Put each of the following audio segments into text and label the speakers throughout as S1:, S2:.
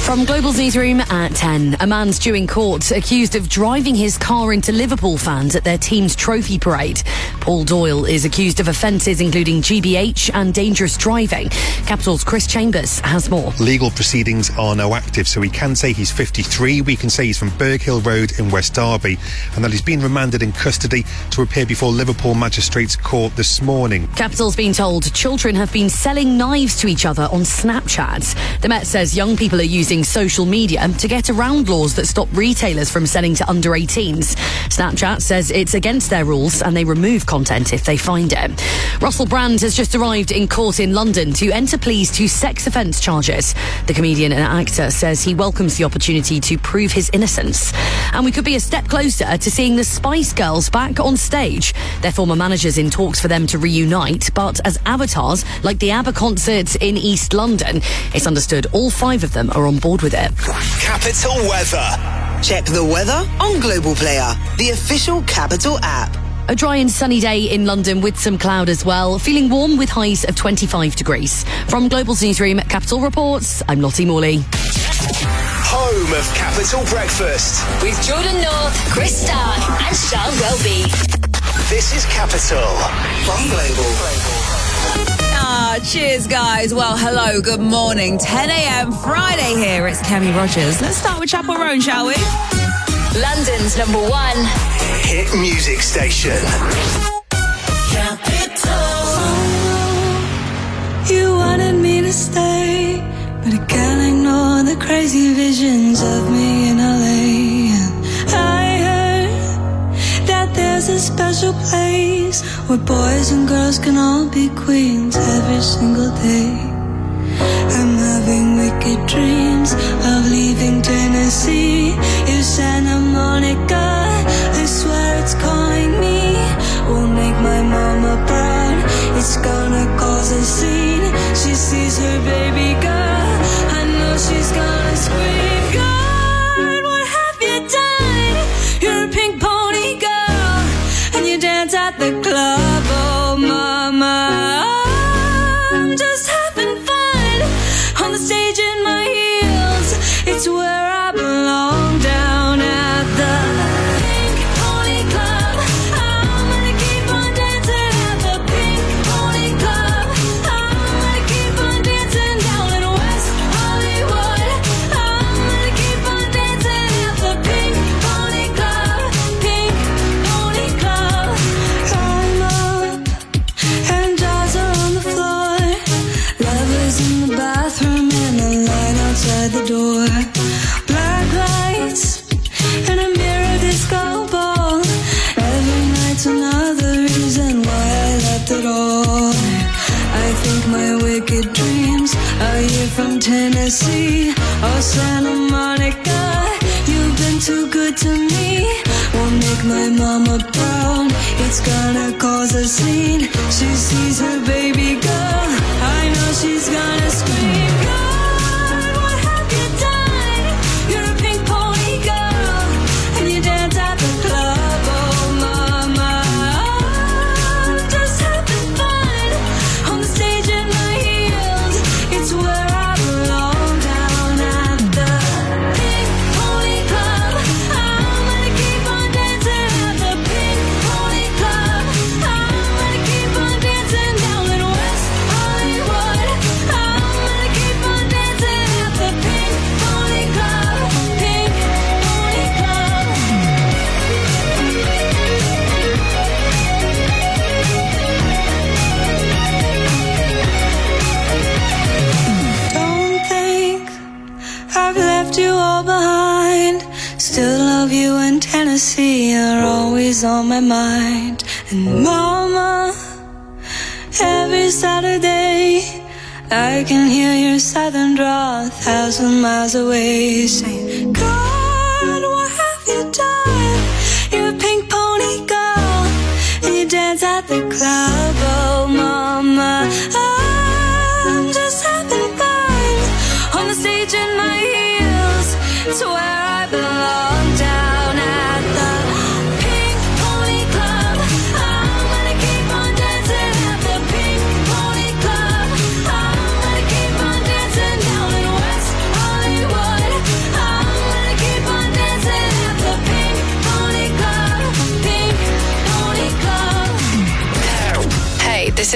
S1: From Global's newsroom at 10, a man's due in court accused of driving his car into Liverpool fans at their team's trophy parade. Paul Doyle is accused of offences including GBH and dangerous driving. Capital's Chris Chambers has more.
S2: Legal proceedings are now active, so we can say he's 53. We can say he's from Berghill Road in West Derby and that he's been remanded in custody to appear before Liverpool Magistrates Court this morning.
S1: Capital's been told children have been selling knives to each other on Snapchat. The Met says young people are using social media to get around laws that stop retailers from selling to under 18s. Snapchat says it's against their rules and they remove content if they find it. Russell Brand has just arrived in court in London to enter pleas to sex offence charges. The comedian and actor says he welcomes the opportunity to prove his innocence. And we could be a step closer to seeing the Spice Girls back on stage. Their former managers in talks for them to reunite, but as avatars like the ABBA concert in East London, it's understood all 5 of them are on board with it.
S3: Capital Weather. Check the weather on Global Player, the official Capital app.
S1: A dry and sunny day in London with some cloud as well. Feeling warm with highs of 25 degrees. From Global's newsroom, Capital Reports, I'm Lottie Morley.
S3: Home of Capital Breakfast.
S4: With Jordan North, Chris Stark and Charles Welby.
S3: This is Capital from Global.
S5: Cheers, guys. Well, hello, good morning. 10 a.m. Friday here. It's Kemi Rogers. Let's start with Chapel Roan, shall we?
S4: London's number 1
S3: hit music station.
S6: Capital. You wanted me to stay, but I can't ignore the crazy visions of me in LA. I heard that there's a special place where boys and girls can all be queens every single day. I'm having wicked dreams of leaving Tennessee. If Santa Monica, I swear it's calling me. Won't make my mama proud. It's gonna cause a scene. She sees her baby girl. I know she's gonna scream. God, what have you done? You're a pink pony girl, and you dance at the club. Oh, mama, I'm just having fun on the stage in my heels. It's where I belong, down at the Pink Pony Club. I'm gonna keep on dancing at the Pink Pony Club. I'm gonna keep on dancing down in West Hollywood. I'm gonna keep on dancing at the Pink Pony Club. Pink Pony Club. I'm up and dolls are on the floor. Lovers in the bathroom and a line outside the door. Black lights and a mirror disco ball. Every night's another reason why I left it all. I think my wicked dreams are here from Tennessee or Santa Monica. You've been too good to me. Won't make my mama proud. It's gonna cause a scene. She sees her baby girl. I know she's gonna scream. God, what have you done? You're a pink pony girl, and you dance at the club. Oh, mama, I'm just having fun on the stage in my heels. It's where I belong, down at the Pink Pony Club. I'm gonna keep on dancing at the Pink Pony Club. I'm gonna keep on dancing down in West Hollywood. I'm gonna keep on dancing at the Pink Pony Club. Pink Pony Club. Don't think I've left you all behind. Still love you in Tennessee. You're always on my mind. And mama, every Saturday I can hear your southern drawl 1,000 miles away, saying, God, what have you done? You're a pink pony girl, and you dance at the club. Oh, mama, I'm just having fun on the stage in my heels. It's where I belong, down at the Pink Pony Club. I'm gonna keep on dancing at the Pink Pony Club. I'm gonna keep on dancing down in West Hollywood.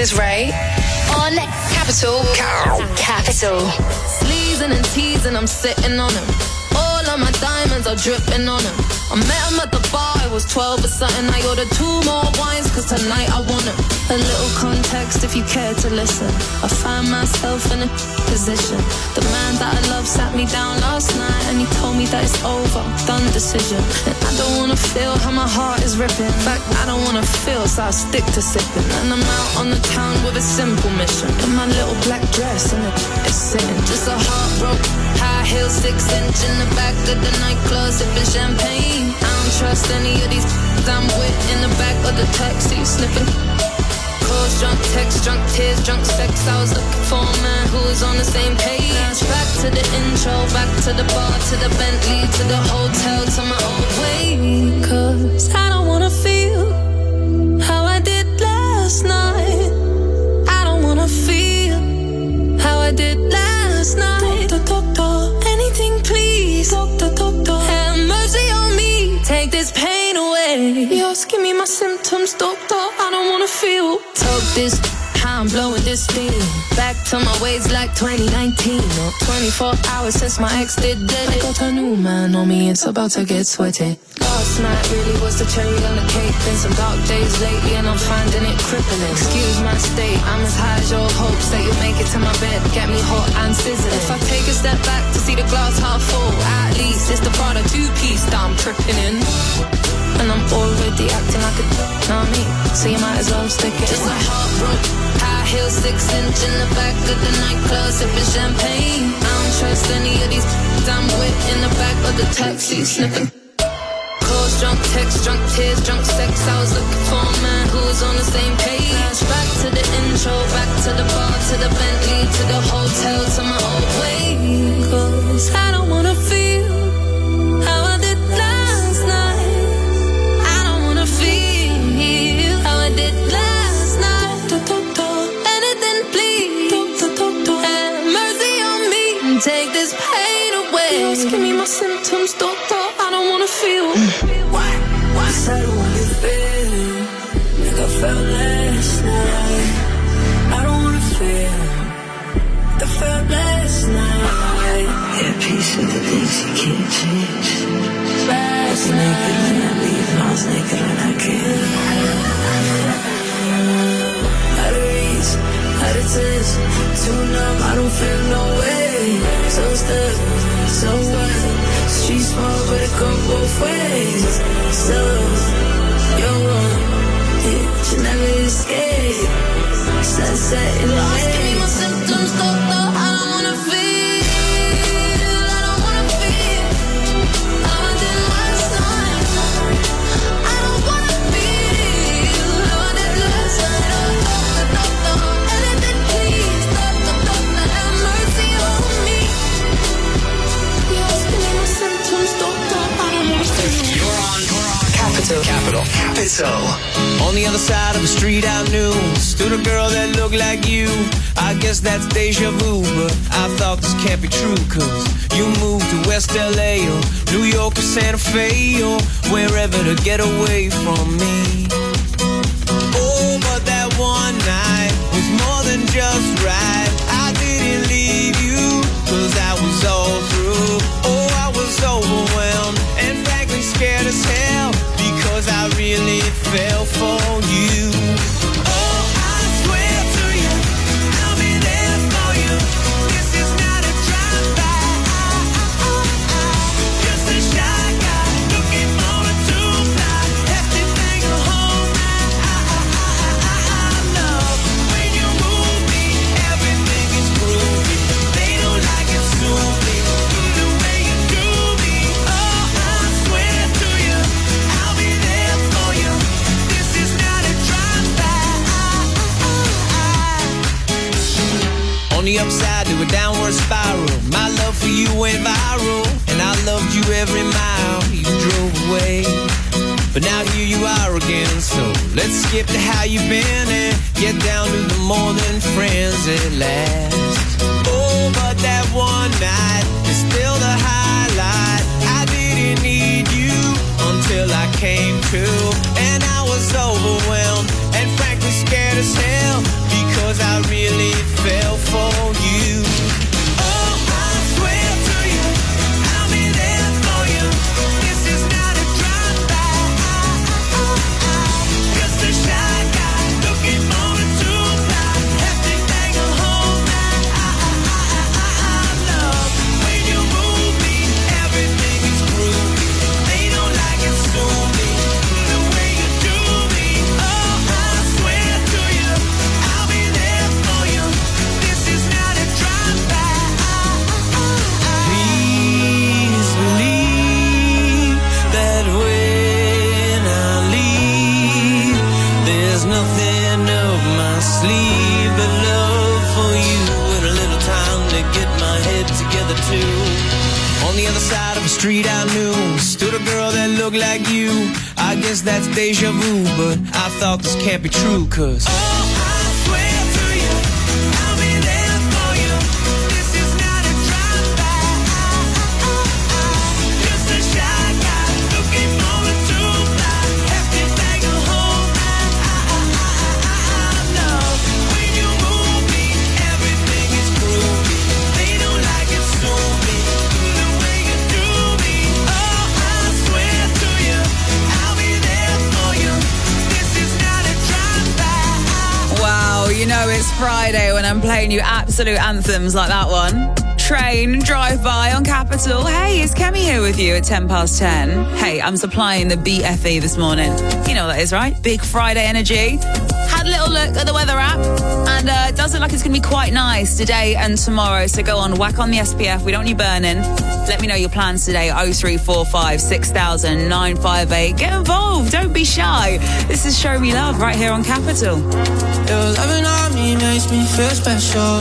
S4: is Ray on Capital. Capital.
S7: Sleazing and teasing, I'm sitting on him. All of my diamonds are dripping on him. I met him at the bar, I was 12 or something. I ordered 2 more wines, cause tonight I want him. A little context if you care to listen. I find myself in a position. The man that I love sat me down last night and he told me that it's over, done decision. And I don't wanna feel how my heart is ripping. In fact, I don't wanna feel, so I stick to sipping. And I'm out on the town with a simple mission. In my little black dress and it's sitting. Just a heartbroken, high heel, 6-inch in the back of the nightclub, sipping champagne. I don't trust any of these I'm with in the back of the taxi, sniffing. Calls, drunk texts, drunk tears, drunk sex. I was looking for a man who was on the same page. Back to the intro, back to the bar, to the Bentley, to the hotel, to my old way.
S6: Cause I don't wanna feel how I did last night. I don't wanna feel how I did last night. Doctor, anything please. Doctor, have mercy on me. Take this pain away. Yours, give me my symptoms, doctor. I don't wanna feel.
S7: Talk this, how I'm blowing this steam. Back to my ways like 2019. Or 24 hours since my ex did it. I got a new man on me, it's about to get sweaty. Last night really was the cherry on the cake. Been some dark days lately and I'm finding it crippling. Excuse my state, I'm as high as your hopes that you'll make it to my bed, get me hot and sizzling. If I take a step back to see the glass half full, at least it's the Prada 2-piece that I'm tripping in. And I'm already acting like a know me, so you might as well stick it. Just a heartbroken, high heel, 6-inch in the back of the nightclub, sipping champagne. I don't trust any of these I'm with in the back of the taxi, sniffing. Calls, drunk texts, drunk tears, drunk sex. I was looking for a man who was on the same page. Back to the intro, back to the bar, to the Bentley, to the hotel, to my old way.
S6: Cause I don't wanna feel how I did last night. I don't wanna feel how I did last night. Doctor, anything please. Doctor, have mercy on me.
S7: Take this pain away.
S6: Yours, give me my symptoms, doctor. I don't wanna feel.
S8: Why? I don't wanna feel like I felt last night. I don't wanna feel like I felt last night. Yeah, peace with the things you can't change.
S6: Last
S8: I was naked when I leave, and I was naked when I came. Out of reach, out of touch, too numb, I don't feel no way. So stuck, so what? Street small, but it go both ways. So, you're wrong, yeah, you never escape. Sunset in the
S7: Lost, give me my
S8: haze.
S7: symptoms, doctor. I don't wanna feel. I don't wanna feel how I did last night. I don't wanna feel how I did last night. Oh, doctor, anything please. Doctor, have mercy on me.
S6: Yours, give me my symptoms, doctor. I don't wanna feel.
S3: You're on Capital.
S9: On the other side of the street I knew stood a girl that looked like you. I guess that's deja vu, but I thought this can't be true. Cause you moved to West LA or New York or Santa Fe or wherever to get away from me. Oh, but that one night was more than just right. I didn't leave you cause I was all through. Oh, I was overwhelmed and frankly scared as hell because I really fell for you. Oh, I swear to you, I'll be there for you. This is not a drive-by. Just a shy guy looking for a two-fly. Hefty thing to hold my love. When you move me, everything is groovy. They don't like it soupy, the way you do me. Oh, I swear to you, I'll be there for you. This is not a drive-by. On the upside to a downward spiral, my love for you went viral, and I loved you every mile you drove away. But now here you are again, so let's skip to how you've been and get down to the more than friends at last. Oh, but that one night is still the highlight. I didn't need you until I came to, and I was overwhelmed and frankly scared as hell. On the other side of the street I knew stood a girl that looked like you. I guess that's deja vu, but I thought this can't be true, 'cause
S5: You know it's Friday when I'm playing you absolute anthems like that one. Train, Drive By on Capital. Hey, it's Kemi here with you at 10:10. Hey, I'm supplying the BFE this morning. You know what that is, right? Big Friday energy. Had a little look at the weather app, and it does look like it's going to be quite nice today and tomorrow. So go on, whack on the SPF. We don't need burning. Let me know your plans today. 0345 6000 958. Get involved. Don't be shy. This is Show Me Love right here on Capital.
S8: Your loving on me makes me feel special.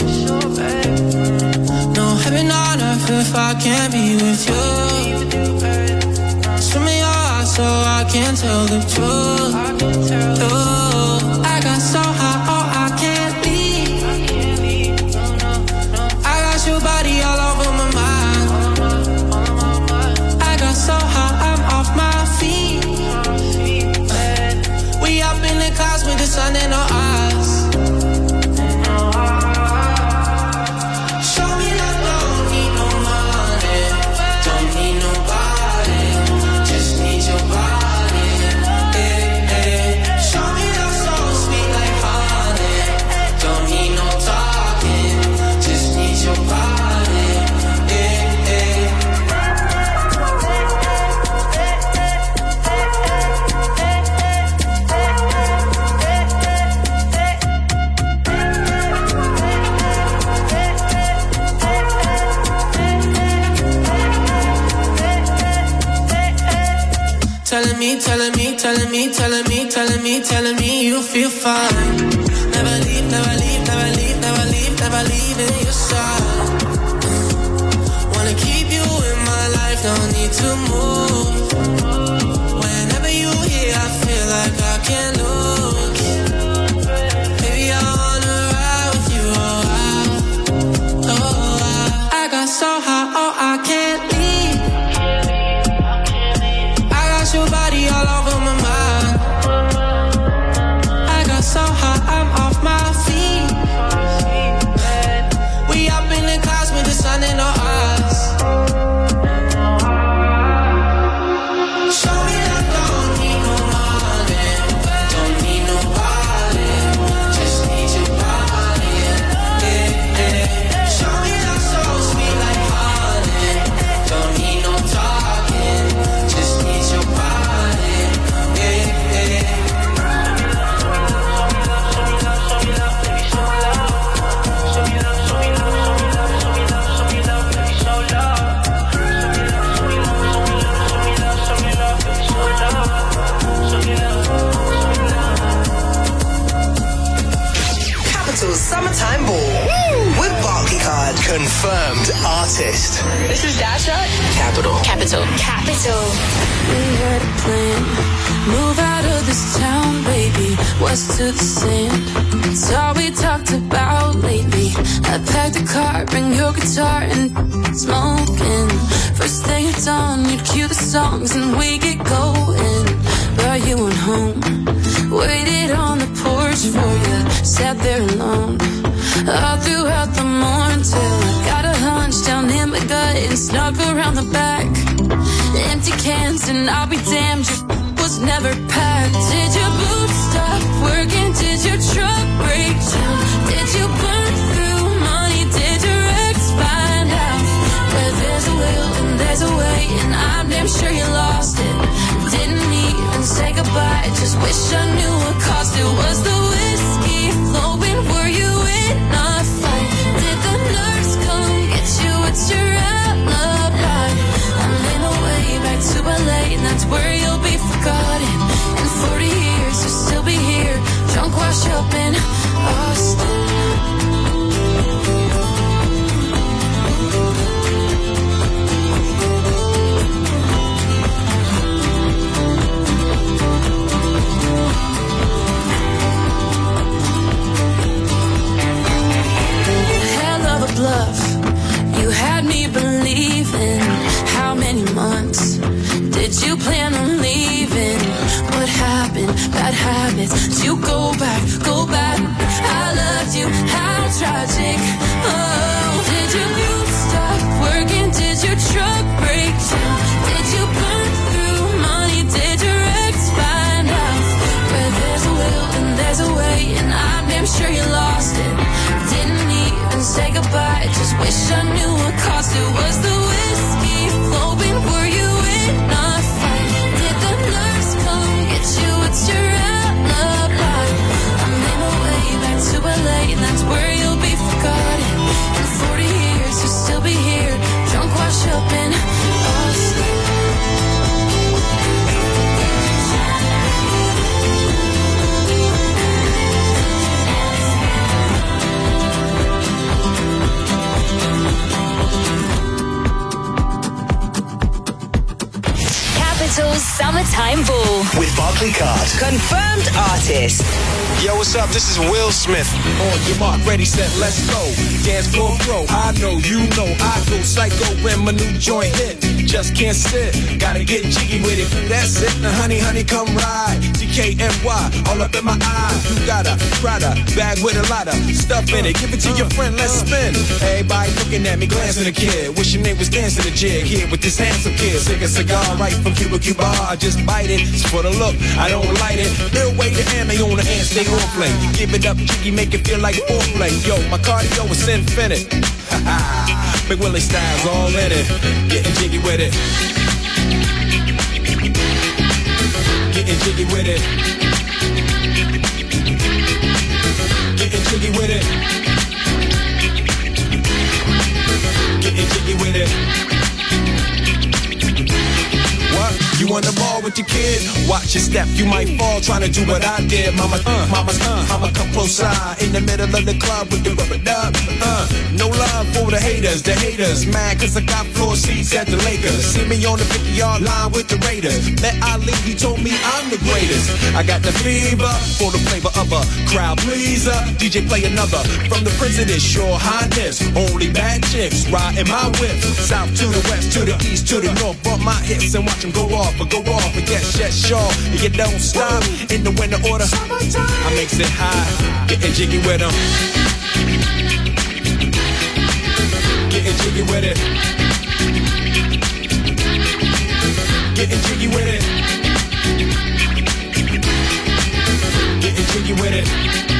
S8: No heaven on earth if I can't be with you. Show me your heart so I can tell the truth. I got so high, oh, I can't leave. I got your body all over my mind. I got so high, I'm off my feet. We up in the clouds with the sun in our eyes. Show me that don't need no money, don't need nobody, just need your body. Show me that so sweet like honey, don't need no talking, just need your body. Telling me you feel fine. Never leave, never leave, never leave, never leave, never leaving your side. Wanna keep you in my life, don't need to move. Whenever you here, I feel like I can't lose. Baby, I wanna ride with you, I got so high, oh, I can't leave. I got your body all over my mind. So high, I'm off my feet. We up in the clouds with the sun in our eyes. Show me that don't need no money, don't need nobody, just need your body. Show me that so sweet like honey, don't need no talking, just need your body.
S3: Summertime Ball with Barclaycard. Confirmed artist.
S4: This is Dasha.
S3: Capital.
S4: We
S6: had a plan. Move out of this town, baby. West to the sand. It's all we talked about lately. I packed a car, bring your guitar and smoking. First thing at dawn, you'd cue the songs and we get going. But you went home. Waited on the porch for you, sat there alone. All throughout the morning till I got a hunch down in my gut and snuck around the back. Empty cans and I'll be damned, your was never packed. Did your boots stop working? Did your truck break down? Did you burn through money? Did your ex find out? Where there's a will and there's a way, and I'm damn sure you lost it. Didn't even say goodbye, just wish I knew what cost it. Was the whiskey flowing? Were you in a fight? Did the nurse come get you? It's your alibi. I'm in a way back to LA, and that's where you'll be forgotten. In 40 years, you'll still be here, drunk, washed up in Austin.
S7: you plan on leaving? What happened? Bad habits. Did you go back? I loved you. How tragic. Oh, did you stop working? Did your truck break down? Did you burn through money? Did your ex find out? Where there's a will and there's a way, and I'm damn sure you lost it. Didn't even say goodbye. Just wish I knew what cost it. Was the whiskey flowing? Were you in a fight? Did the nurse come get you? It's your alibi. I'm in my way back to LA, and that's where you'll be forgotten. In 40 years, you'll still be here, drunk, washed up and asleep.
S4: Capital's Summertime Ball
S3: with Barclaycard. Confirmed artist.
S10: Yo, what's up? This is Will Smith.
S9: On your mark, ready, set, let's go. Dance floor pro, I know, you know, I go psycho when my new joint hit. Just can't sit, gotta get jiggy with it. That's it, now honey, come ride. TKNY, all up in my eye. You got a Prada bag with a lot of stuff in it. Give it to your friend, let's spin. Everybody looking at me, glancing a kid. Wishing they was dancing a jig here with this handsome kid. Sick a cigar right from Cuba Cuba. I just bite it, it's for the look, I don't light it. They'll wait the ammo on the hand, stay on play. Give it up, jiggy, make it feel like foreplay. Yo, my cardio is infinite. Big Willie style's all in it. Getting jiggy with it. Getting jiggy with it. Getting jiggy with it. Getting jiggy with it. What? You on the ball with your kid? Watch your step, you might fall trying to do what I did. Mama, come close side in the middle of the club with the rubber dub. No love for the haters mad cause I got floor seats at the Lakers. See me on the 50-yard line with the Raiders. Met Ali, he told me I'm the greatest. I got the fever for the flavor of a crowd pleaser. DJ play another from the Prince of this Your Highness. Only bad chicks riding my whip. South to the west, to the east, to the north. Bump my hips and watch them go off. And yes, sure, you don't stop in the winter order. I makes it high, getting jiggy with them. Getting jiggy with it. Getting jiggy with it. Getting jiggy with it.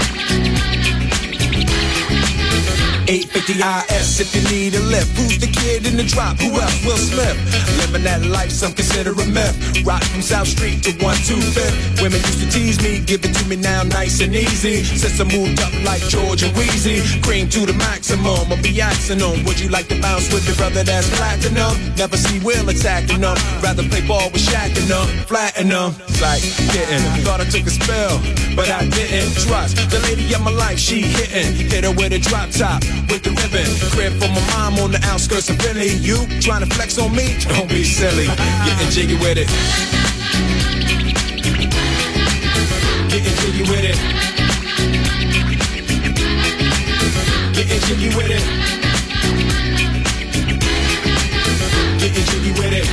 S9: 850 IS if you need a lift. Who's the kid in the drop? Who else? Will Smith. Living that life, some consider a myth. Rock from South Street to 125th. Women used to tease me, give it to me now nice and easy. Since I moved up like George and Wheezy, cream to the maximum. I'll be asking them, would you like to bounce with the brother that's platinum? Never see Will attacking them. Rather play ball with Shaq and them, flatten them. Like getting, thought I took a spell, but I didn't trust the lady of my life. She hitting, hit her with a drop top. With the ribbon, crib for my mom on the outskirts of Philly. You trying to flex on me? Don't be silly. Getting jiggy with it. Getting jiggy with it. Getting jiggy with it. Getting jiggy with it.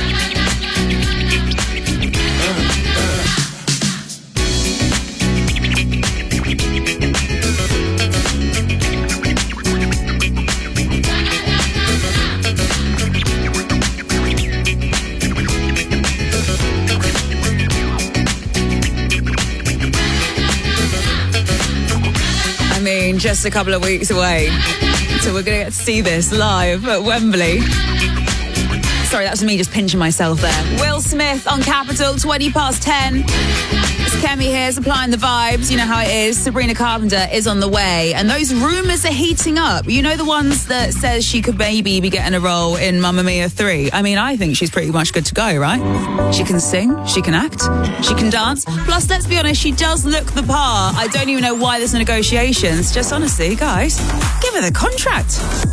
S5: Just a couple of weeks away. So we're going to get to see this live at Wembley. Sorry, that was me just pinching myself there. Will Smith on Capital, 10:20. It's Kemi here, supplying the vibes. You know how it is. Sabrina Carpenter is on the way. And those rumours are heating up. You know the ones that says she could maybe be getting a role in Mamma Mia 3? I mean, I think she's pretty much good to go, right? She can sing, she can act, she can dance. Plus, let's be honest, she does look the part. I don't even know why there's negotiations. Just honestly, guys, give her the contract.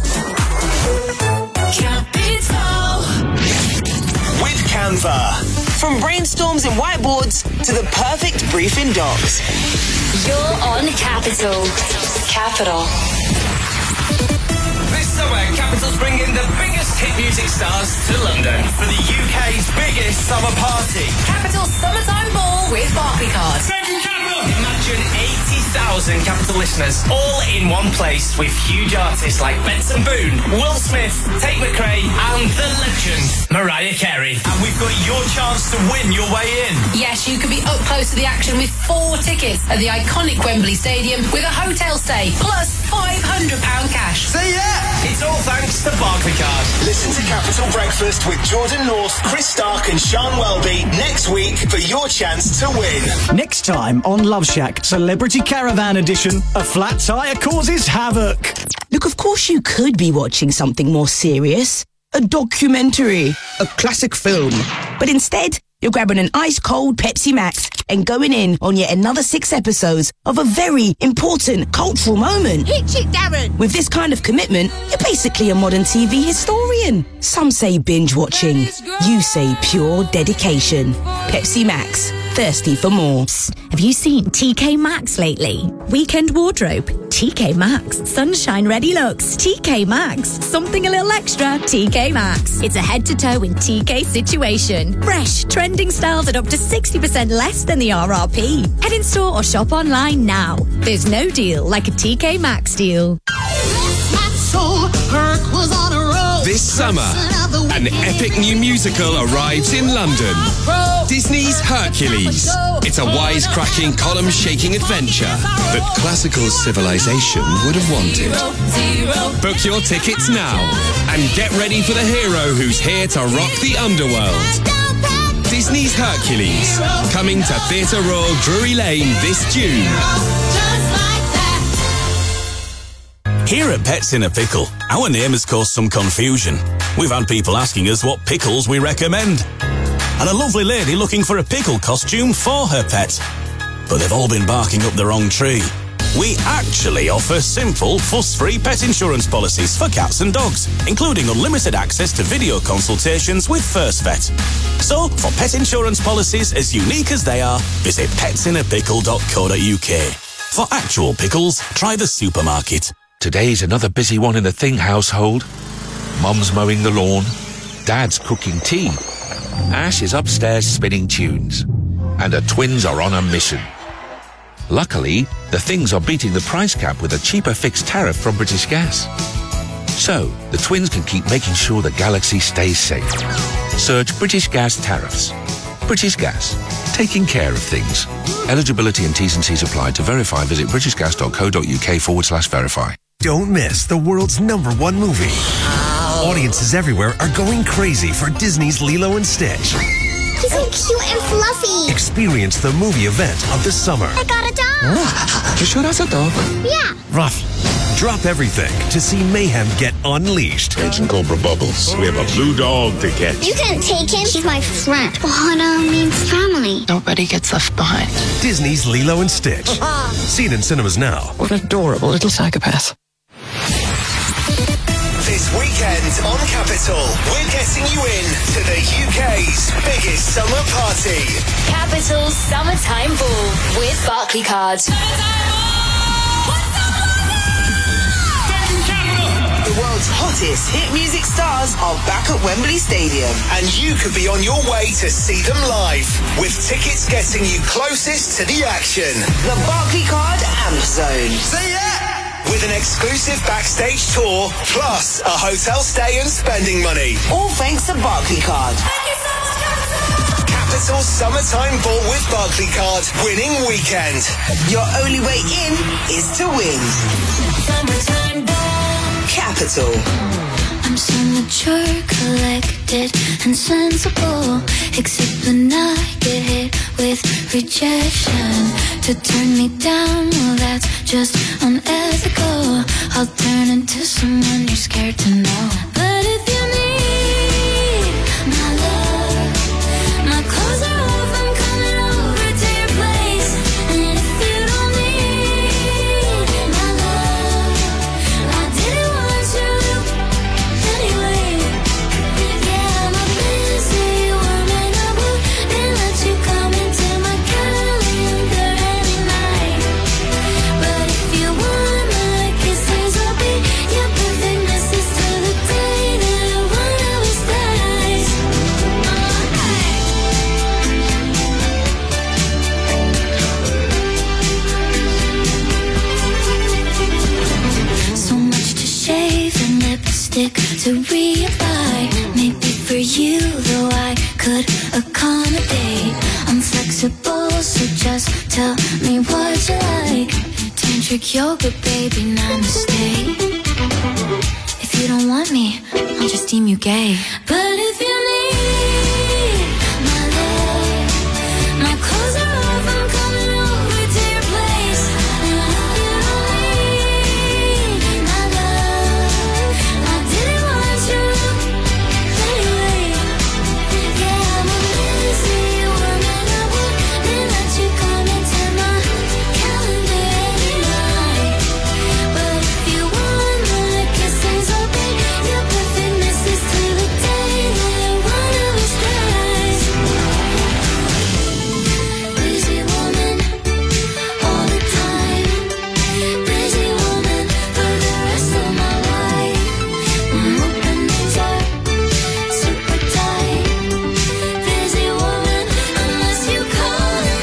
S3: Capital. With Canva. From brainstorms and whiteboards to the perfect briefing docs.
S4: You're on Capital.
S11: This summer, where Capital's bringing the biggest hit music stars to London for the UK's biggest summer party.
S4: Capital Summertime Ball with Barclaycard.
S11: Imagine 80,000 Capital listeners all in one place with huge artists like Benson Boone, Will Smith, Tate McRae and the legend Mariah Carey. And we've got your chance to win your way in.
S4: Yes, you could be up close to the action with 4 tickets at the iconic Wembley Stadium with a hotel stay plus £500 cash.
S11: Say yeah! It's all thanks to Barclaycard.
S3: Listen to Capital Breakfast with Jordan North, Chris Stark and Sean Welby next week for your chance to win.
S12: Next time on Love Shack Celebrity Caravan Edition, a flat tyre causes havoc.
S13: Look, of course you could be watching something more serious. A documentary, a classic film. But instead, you're grabbing an ice-cold Pepsi Max and going in on yet another 6 episodes of a very important cultural moment.
S14: Hit it, Darren!
S13: With this kind of commitment, you're basically a modern TV historian. Some say binge-watching. You say pure dedication. Pepsi Max. Thirsty for more.
S14: Have you seen TK Maxx lately? Weekend wardrobe, TK Maxx. Sunshine ready looks, TK Maxx. Something a little extra, TK Maxx. It's a head-to-toe in TK situation. Fresh, trending styles at up to 60% less than the RRP. Head in store or shop online now. There's no deal like a TK Maxx deal.
S15: This summer, an epic new musical arrives in London. Disney's Hercules. It's a wisecracking, column-shaking adventure that classical civilization would have wanted. Book your tickets now and get ready for the hero who's here to rock the underworld. Disney's Hercules, coming to Theatre Royal Drury Lane this June.
S16: Here at Pets in a Pickle, our name has caused some confusion. We've had people asking us what pickles we recommend. And a lovely lady looking for a pickle costume for her pet. But they've all been barking up the wrong tree. We actually offer simple, fuss-free pet insurance policies for cats and dogs, including unlimited access to video consultations with First Vet. So, for pet insurance policies as unique as they are, visit petsinnapickle.co.uk. For actual pickles, try the supermarket.
S17: Today's another busy one in the Thing household. Mum's mowing the lawn. Dad's cooking tea. Ash is upstairs spinning tunes. And the twins are on a mission. Luckily, the Things are beating the price cap with a cheaper fixed tariff from British Gas. So, the twins can keep making sure the galaxy stays safe. Search British Gas tariffs. British Gas. Taking care of things. Eligibility and T's and C's apply. To verify, visit britishgas.co.uk/verify.
S18: Don't miss the world's #1 movie. Audiences everywhere are going crazy for Disney's Lilo and Stitch.
S19: He's so cute and fluffy.
S18: Experience the movie event of the summer.
S19: I got a dog.
S18: You sure that's a dog?
S19: Yeah.
S18: Rough. Drop everything to see mayhem get unleashed.
S20: Agent Cobra Bubbles, we have a blue dog to catch.
S19: You can't take him. He's my friend. Ohana means family.
S21: Nobody gets left behind.
S18: Disney's Lilo and Stitch. Seen in cinemas now.
S21: What an adorable little psychopath.
S3: This weekend on Capital, we're getting you in to the UK's biggest summer party.
S4: Capital Summertime Ball with Barclaycard.
S3: The world's hottest hit music stars are back at Wembley Stadium, and you could be on your way to see them live, with tickets getting you closest to the action. The Barclaycard Amp Zone. Say yeah! With an exclusive backstage tour, plus a hotel stay and spending money. All thanks to Barclaycard. Capital Summertime Ball with Barclaycard. Winning weekend. Your only way in is to win. Summertime Ball. Capital.
S6: I'm so mature, collected and sensible, except when I get hit with rejection. To turn me down, well that's just unethical. I'll turn into someone you're scared to know. But if you need my love, my clothes are off, I'm coming over to your place. And if you don't need my love, I didn't want you anyway. Yeah, I'm a busy woman, I wouldn't let you come into my calendar any night. But if you want my kisses, I'll be your perfect Mrs. you, though I could accommodate. I'm flexible, so just tell me what you like. Tantric yoga, baby, namaste. If you don't want me, I'll just deem you gay. But if you need my love, my clothes are off, I'm coming over to your place. And if you don't need my love, I didn't want you anyway. Yeah, I'm a busy woman, I wouldn't let you come into my calendar any night. But if you want my kisses, I'll be your perfect missus till the day that one of us dies. Busy woman, all the time. Busy woman for the rest of my life. My openings are super tight. Busy woman, unless you call it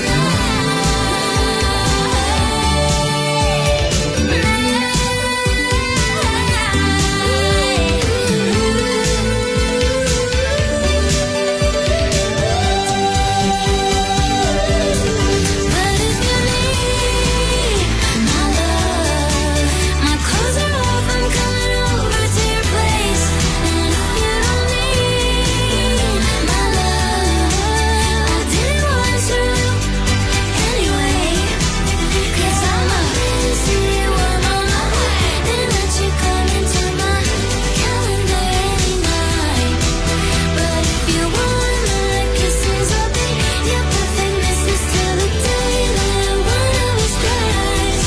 S6: But if you need my love, my clothes are off, I'm coming over to your place. And if you don't need my love, I didn't want you anyway. 'Cause I'm a busy woman, I wouldn't let you come into my calendar any night. But if you want my kisses, I'll be your perfect missus till the day that one of us dies.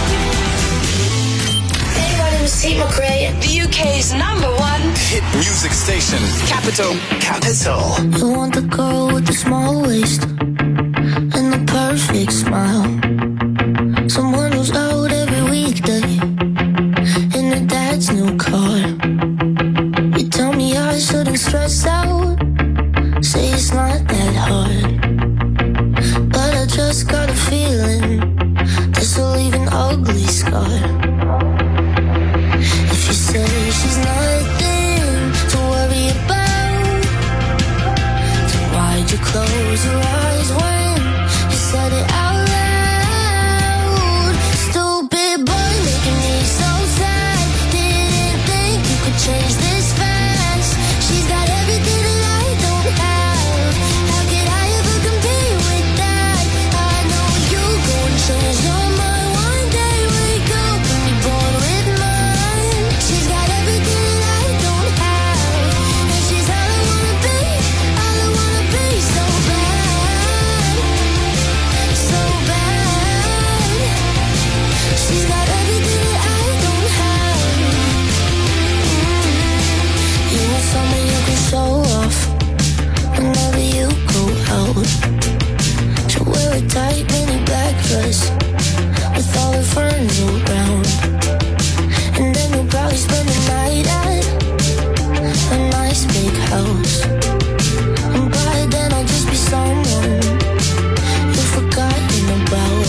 S2: Hey, my name is Tate McRae, the UK's #1
S3: Hit music station.
S2: Capital.
S6: You want the girl with the small waist and the perfect smile. Someone who's out every weekday in her dad's new car. You tell me I shouldn't stress out, say it's not that hard. But I just got a feeling this will leave an ugly scar. If you say she's nothing to worry about, then why'd you close your eyes when you said it out loud? Stupid boy making me so sad. Didn't think you could change this fast. She's got everything that I don't have. How could I ever compete with that? I know you go and change your mind one day. Wake up and be born with mine. She's got everything that I don't have, and she's all I wanna be. All I wanna be, so bad, so bad. She's got everything that I don't have. You want someone you can show off whenever you go out. She'll wear a tight mini black dress with all her friends around, and then you'll probably spend the night at a nice big house. And by then I'll just be someone you've forgotten about.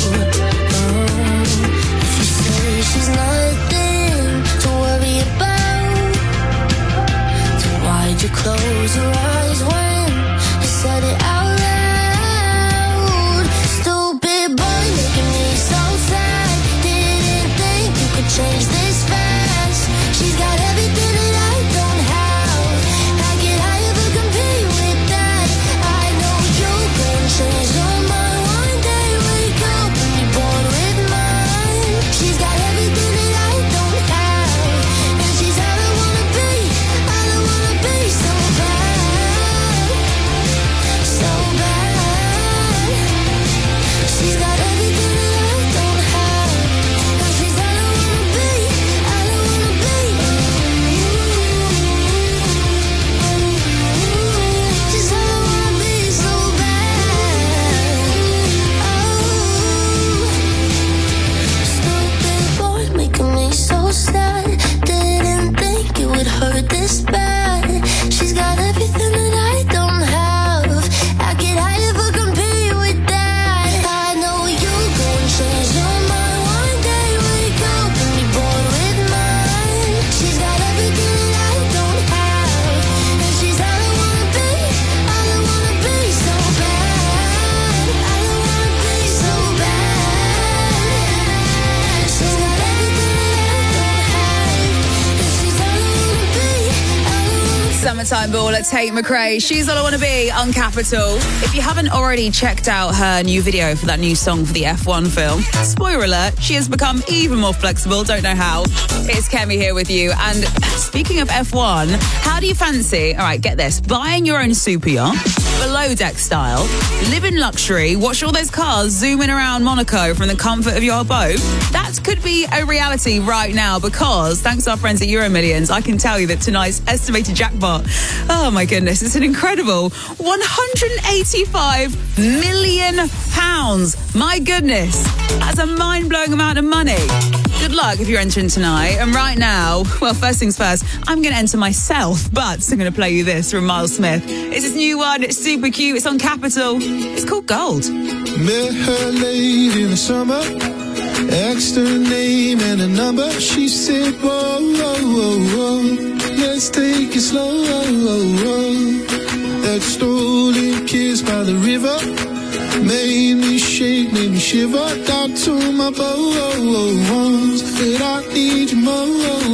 S6: If you say she's nothing to worry about, then why'd you close your eyes when you said it out loud? Stupid boy making me so sad. Didn't think you could change this fast. She's got everything that I don't have. How could I ever compete with that? I know you go and change your mind one day. Wake up and be born with mine. She's got everything that I don't have, and she's all I wanna be. All I wanna be, so bad.
S5: Summertime baller Tate McRae. She's All I Wanna Be on Capital. If you haven't already checked out her new video for that new song for the F1 film, spoiler alert, she has become even more flexible. Don't know how. It's Kemi here with you. And speaking of F1, how do you fancy, all right, get this, buying your own super yacht, below deck style, live in luxury, watch all those cars zooming around Monaco from the comfort of your boat? That could be a reality right now because, thanks to our friends at Euro Millions, I can tell you that tonight's estimated jackpot, oh my goodness, it's an incredible £185 million. My goodness, that's a mind-blowing amount of money. Good luck if you're entering tonight. And right now, well, first things first, I'm going to enter myself, but I'm going to play you this from Miles Smith. It's his new one. It's super cute. It's on Capital. It's called Gold.
S1: Met her late in the summer, asked her name and a number. She said, whoa, whoa, whoa, whoa, let's take it slow. That stolen kiss by the river made me shake, made me shiver. Down to my bones, that I need you more.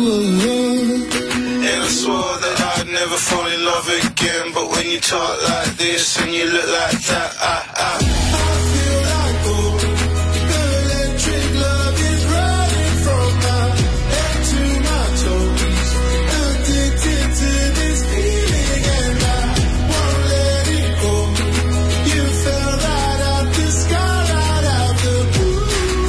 S1: And I swore that I'd never fall in love again, but when you talk like this and you look like that, I feel like gold. The electric love is running from my head to my toes. Addicted to this feeling and I won't let it go. You fell right out the sky, right out the blue.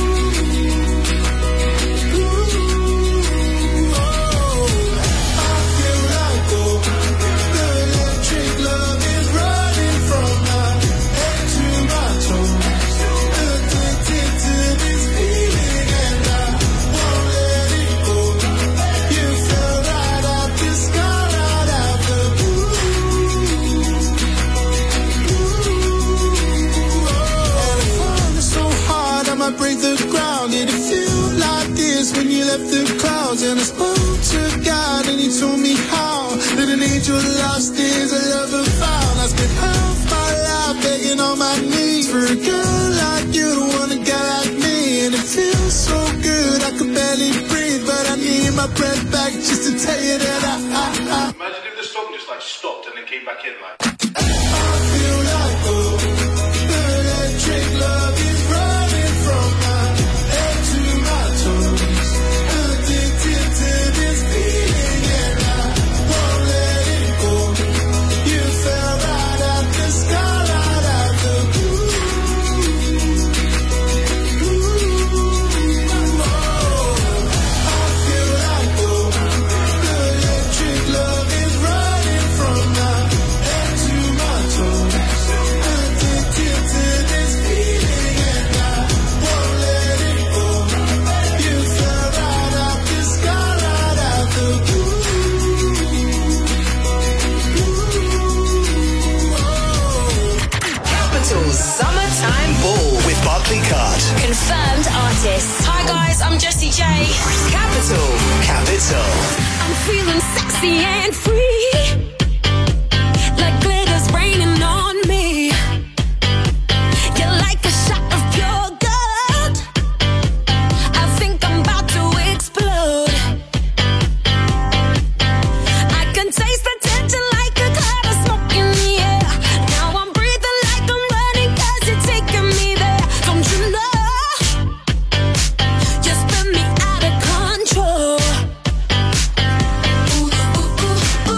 S1: Oh, I feel like gold. The electric love is running from my head to my toes. Addicted to this feeling and I won't let it go. You fell right out the sky, right out the blue. And I found it so hard I might break the ground. Did it feel like this when you left the clouds? And I spoke to God and he told me how that an angel lost is a lover found. I spent half my life begging on my knees for a girl like you to want a guy like me. And it feels so good I could barely breathe, but I need my breath back just to tell you that I
S22: Imagine if the song just like stopped and then came back in like.
S1: feel like gold. The electric love is running from my head to my toes. Addicted to this feeling and I won't let it go. You fell right out the sky, right out the blue. I feel like gold. The electric love is running from my head to my toes. Addicted to this feeling and I won't let it go. You fell right out the sky, right out the blue.
S3: Capital's Summertime Ball with Barclay Card.
S2: Confirmed artists. Hi guys, I'm Jessie J.
S3: Capital.
S7: I'm feeling sexy and free, like glitter's raining on me. You're like a shot of pure gold. I think I'm about to explode. I can taste the tension like a cloud of smoke in the air. Now I'm breathing like I'm running 'cause you're taking me there. Don't you know? You spin me out of control. Ooh, ooh, ooh, ooh.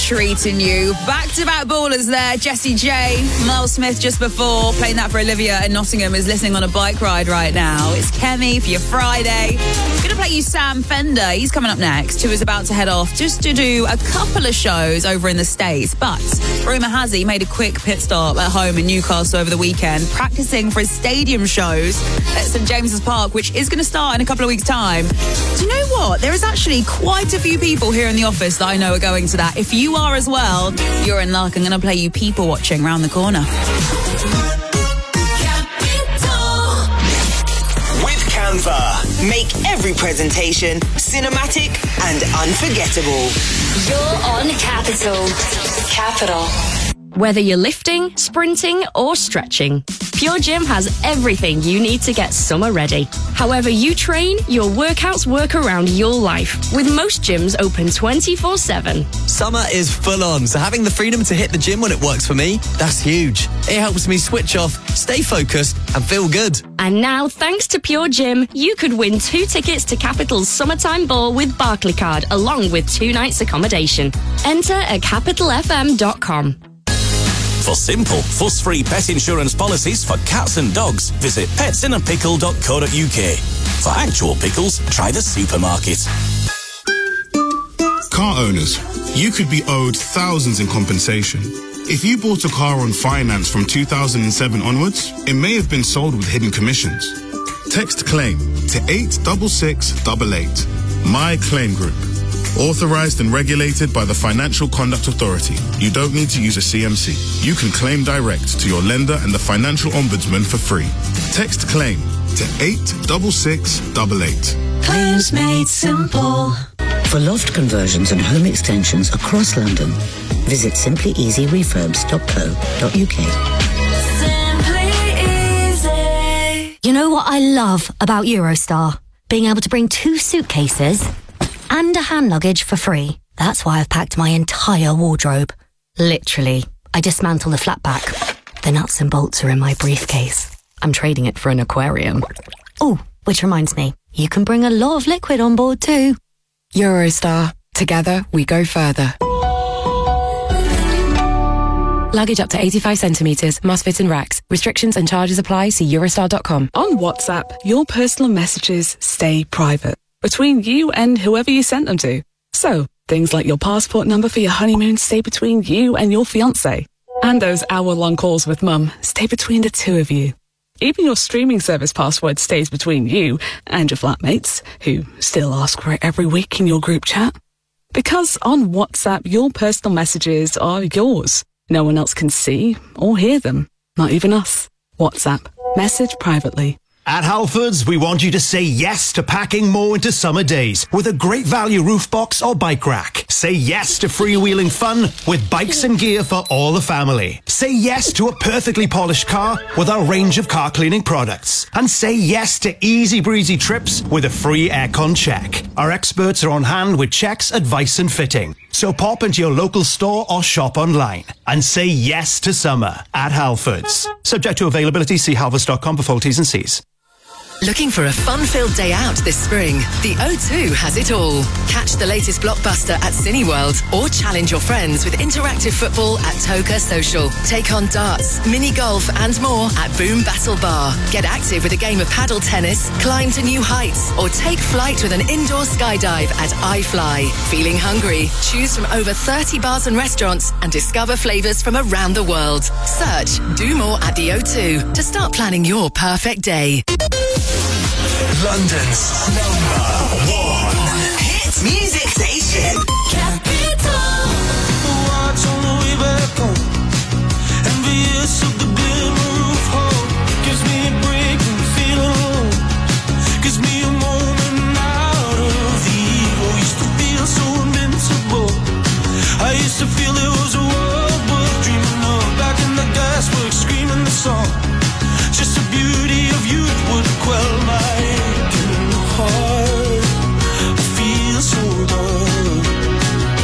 S5: treating you. Back-to-back ballers there. Jessie J, Miles Smith just before. Playing that for Olivia in Nottingham is listening on a bike ride right now. It's Kemi for your Friday. I'm going to play you Sam Fender. He's coming up next, who is about to head off just to do a couple of shows over in the States. But rumour has it he made a quick pit stop at home in Newcastle over the weekend, practicing for his stadium shows at St James's Park, which is going to start in a couple of weeks' time. Do you know what? There is actually quite a few people here in the office that I know are going to that. If you are as well, you're in luck. I'm going to play you People Watching round the corner.
S3: With Canva, make every presentation cinematic and unforgettable.
S2: You're on Capital. Capital.
S8: Whether you're lifting, sprinting, or stretching, Pure Gym has everything you need to get summer ready. However you train, your workouts work around your life, with most gyms open 24/7.
S10: Summer is full on, so having the freedom to hit the gym when it works for me, that's huge. It helps me switch off, stay focused, and feel good.
S8: And now, thanks to Pure Gym, you could win 2 tickets to Capital's Summertime Ball with Barclaycard, along with 2 nights accommodation. Enter at capitalfm.com.
S16: For simple, fuss-free pet insurance policies for cats and dogs, visit petsinnapickle.co.uk. For actual pickles, try the supermarket.
S23: Car owners, you could be owed thousands in compensation. If you bought a car on finance from 2007 onwards, it may have been sold with hidden commissions. Text CLAIM to 86688. My Claim Group. Authorized and regulated by the Financial Conduct Authority. You don't need to use a CMC. You can claim direct to your lender and the Financial Ombudsman for free. Text CLAIM to 86688.
S24: Claims made simple. For loft conversions and home extensions across London, visit simplyeasyrefurbs.co.uk.
S6: Simply Easy.
S14: You know what I love about Eurostar? Being able to bring 2 suitcases and a hand luggage for free. That's why I've packed my entire wardrobe. Literally. I dismantle the flat pack. The nuts and bolts are in my briefcase. I'm trading it for an aquarium. Oh, which reminds me, you can bring a lot of liquid on board too.
S25: Eurostar. Together, we go further. Luggage up to 85 centimetres, must fit in racks. Restrictions and charges apply. See Eurostar.com.
S26: On WhatsApp, your personal messages stay private between you and whoever you sent them to. So, things like your passport number for your honeymoon stay between you and your fiancé. And those hour-long calls with mum stay between the 2 of you. Even your streaming service password stays between you and your flatmates, who still ask for it every week in your group chat. Because on WhatsApp, your personal messages are yours. No one else can see or hear them. Not even us. WhatsApp. Message privately.
S27: At Halfords, we want you to say yes to packing more into summer days with a great value roof box or bike rack. Say yes to freewheeling fun with bikes and gear for all the family. Say yes to a perfectly polished car with our range of car cleaning products. And say yes to easy breezy trips with a free aircon check. Our experts are on hand with checks, advice and fitting. So pop into your local store or shop online and say yes to summer at Halfords. Subject to availability, see halfords.com for full T's and C's.
S28: Looking for a fun-filled day out this spring? The O2 has it all. Catch the latest blockbuster at Cineworld or challenge your friends with interactive football at Toka Social. Take on darts, mini golf and more at Boom Battle Bar. Get active with a game of paddle tennis, climb to new heights or take flight with an indoor skydive at iFly. Feeling hungry? Choose from over 30 bars and restaurants and discover flavours from around the world. Search Do More at the O2 to start planning your perfect day.
S3: London's #1 hit music station.
S6: Capital.
S1: Watch on the way back home. Envious of the glimmer roof home. Gives me a break from feeling alone. Gives me a moment out of the evil. Used to feel so invincible. I used to feel it was a world worth dreaming of. Back in the gasworks, screaming the song. Just the beauty of youth would quell my aching heart. I feel so good.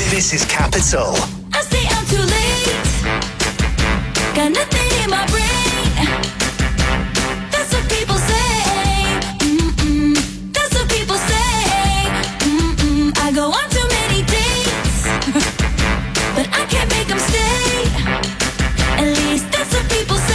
S3: This is Capital.
S6: I stay out too late. Got nothing in my brain. That's what people say. That's what people say. I go on too many dates, but I can't make them stay. At least that's what people say.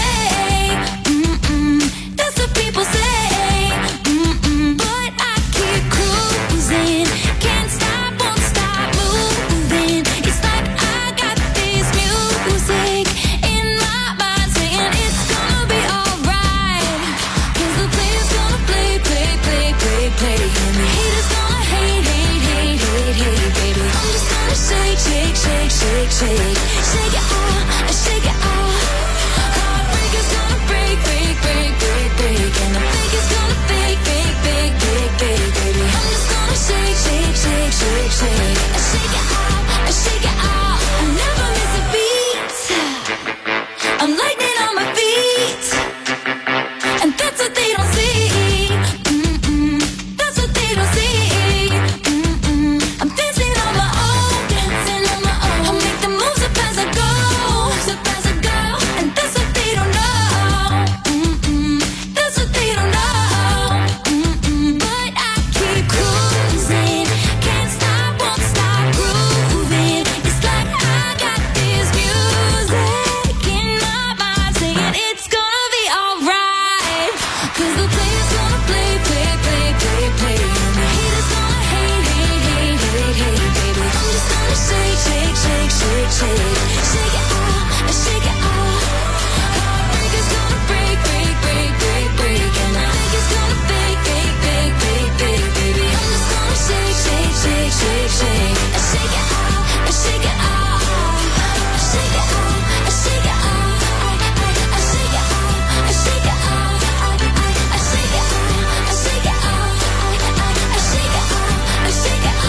S6: That's what people say. But I keep cruising. Can't stop, won't stop moving. It's like I got this music in my mind saying it's gonna be alright. 'Cause the player's gonna play. And the hater's gonna hate, baby. I'm just gonna shake. Shake it off, shake it off. Heartbreaker's gonna break. And the fake is gonna fake, baby. I'm just gonna shake. I shake it off. I never miss a beat. I'm lightning on my feet. And that's what they don't see. That's what they don't see. I'm dancing on my own. I'll make the moves up as I go. And that's what they don't know. That's what they don't know. But I keep cruising. Can't stop, won't stop grooving. It's like I got this music in my mind saying it's gonna be alright. 'Cause the player's gonna play. And the hater's gonna hate, baby. I'm just gonna shake. Shake it off, shake it off. Heartbreaker's gonna break. And the fake is gonna fake, baby. I'm just gonna shake. I shake it off, I shake it off. I shake it off, I shake it off. I shake it off, I shake it off. I shake it off, I shake it off. I shake it off, I shake it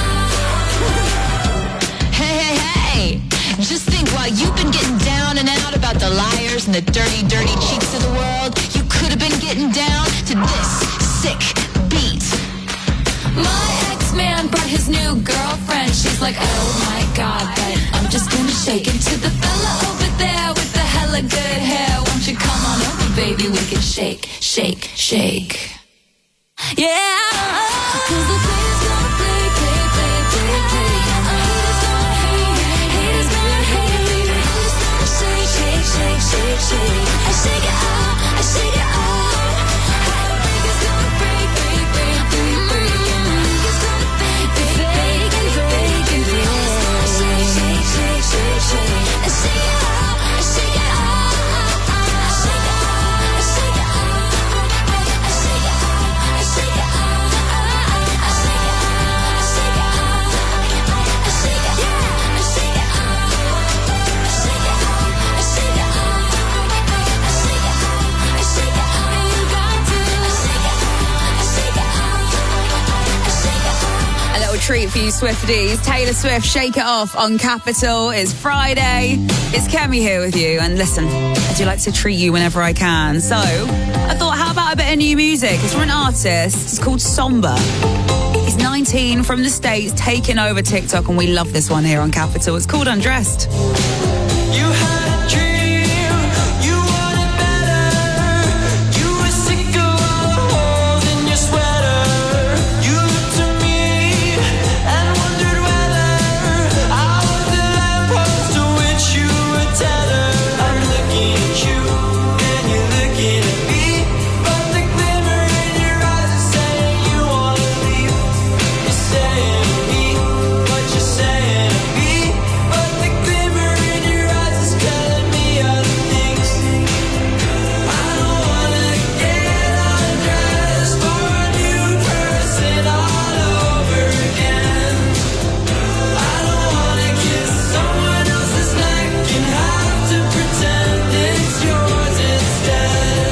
S6: off.
S9: Hey. Just think, while you've been getting down and out about the liars and the dirty cheeks of the world, you could have been getting down to this sick beat.
S6: My ex-man brought his new girlfriend. She's like, oh my God, but I'm just gonna shake it to the fella over there with the hella good hair. Won't you come on over, baby? We can shake. Yeah. 'Cause the player's gonna play. And the hater's gonna hate, baby. I'm just gonna shake. I shake it off, I shake it off. Heartbreaker's gonna break. And the fake is gonna fake, baby. I'm just gonna shake. I shake it off, I shake it off. I shake it off, I shake it off. I shake it off, I shake it off. I shake it off, I shake it off. I shake it off, I shake it off. I shake it off, I shake it off. I shake it off, I shake it off. You got to. I shake it off, I shake it off. I shake it off.
S5: A little treat for you Swifties. Taylor Swift, Shake It Off on Capital. It's Friday. It's Kemi here with you. And listen, I do like to treat you whenever I can. So I thought, how about a bit of new music? It's from an artist. It's called Somber. He's 19 from the States, taking over TikTok. And we love this one here on Capital. It's called Undressed.
S1: You had a dream, you wanted better. You were sick of all the holes in your sweater. You looked to me and wondered whether I was the lamppost to which you were tethered. I'm looking at you and you're looking at me, but the glimmer in your eyes is saying you wanna leave. You're saying to me what you're saying to me, but the glimmer in your eyes is telling me other things. I don't wanna get undressed for a new person all over again. I don't wanna kiss someone else's neck and have to pretend it's yours instead.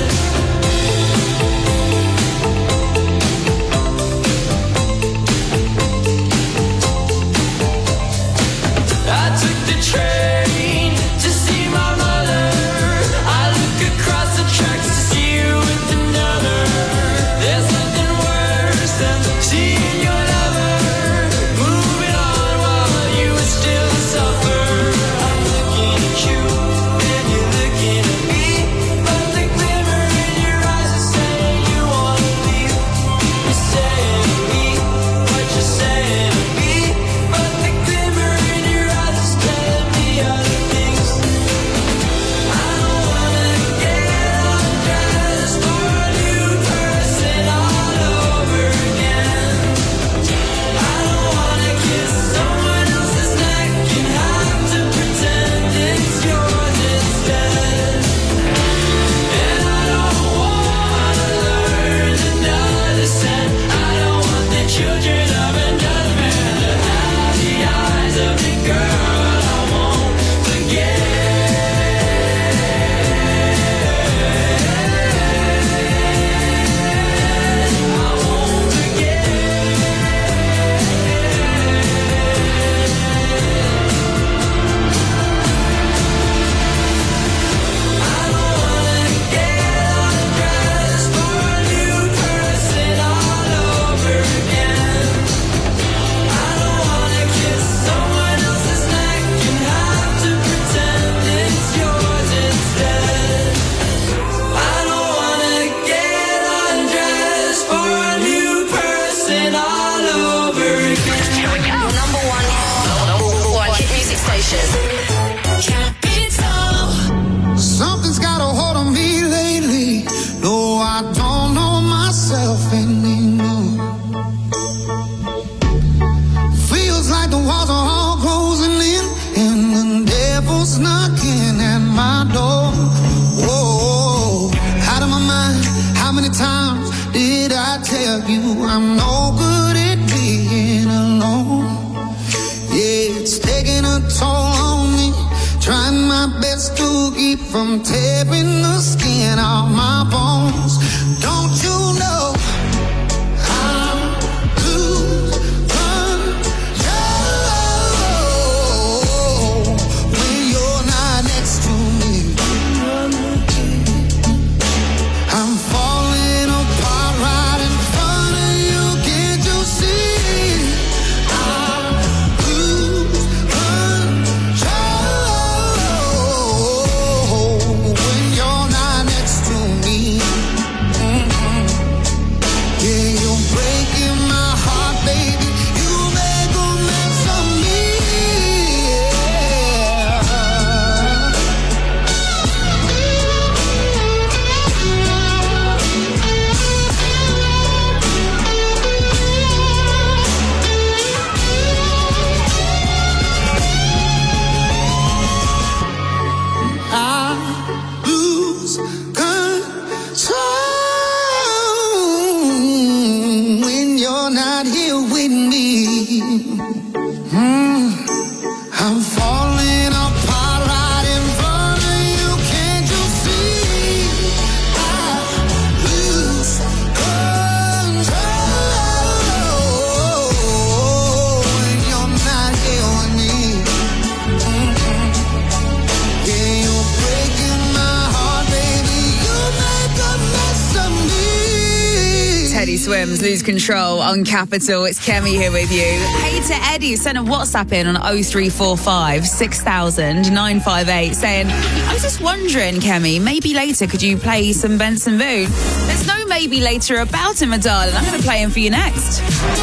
S1: I took the train to see my mother. I look across the tracks to see you with another. There's nothing worse than seeing your lover moving on while you were still from tearing the skin off my bones. Don't you know I'm lose control when you're not next to me? I'm falling apart right in front of you. Can't you see? I lose control when you're not next to me. Yeah, you're breaking my heart, baby. You make a mess of me. I lose control when you're not here with me. I'm falling apart right in front of you. Can't you see? I lose control when you're not here with me. Yeah, you're breaking my heart, baby. You make a mess of me.
S5: Teddy Swims, Lose Control on Capital. It's Kemi here with you. Hey to Eddie, send a WhatsApp in on 0345 6000 958 saying, I was just wondering, Kemi, maybe later could you play some Benson Boone? There's no maybe later about him, my darling. I'm going to play him for you next.